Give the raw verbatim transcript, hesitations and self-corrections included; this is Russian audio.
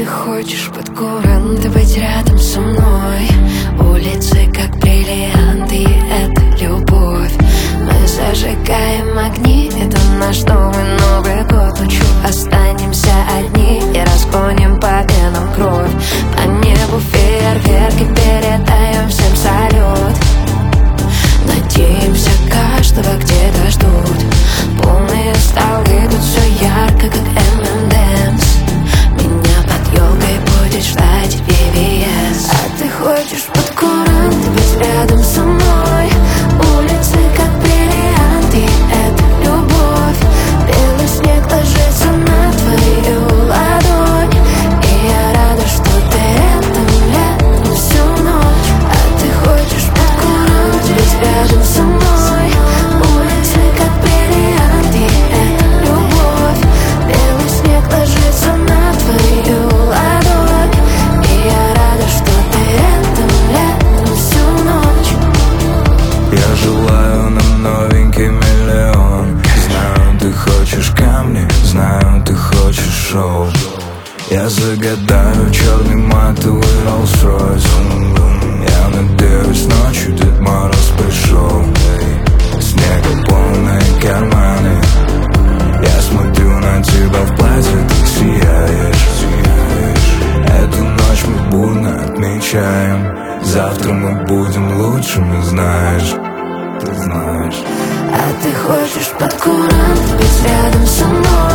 ты хочешь под куранты быть рядом со мной. Улицы как бриллианты, и это любовь. Мы зажигаем огни, это наш новый Новый год. Ночью останемся одни и разгоним по венам кровь. По небу фейерверки, передаем всем салют. Надеемся, каждого где-то ждут. Полные столы, тут все ярко, как эм энд эмс. Меня под елкой будет ждать ви ви эс. А ты хочешь под куранты быть рядом со мной. Улицы как бриллианты, это любовь. Белый снег ложится на твою ладонь, и я рада, что ты рядом, рядом всю ночь. А ты хочешь под куранты быть рядом со мной. Улицы как бриллианты, это любовь. Белый снег ложится на твою ладонь, и я рада, что ты рядом, рядом всю ночь. Я желаю нам новенький миллион. Знаю, ты хочешь камни, знаю, ты хочешь шоу. Я загадаю черный матовый Rolls-Royce. Я надеюсь, ночью Дед Мороз пришел. Снега полные карманы. Я смотрю на тебя в платье, ты сияешь. Эту ночь мы бурно отмечаем. Завтра мы будем лучшими, знаешь. Ты знаешь. А ты хочешь под куранты быть рядом со мной.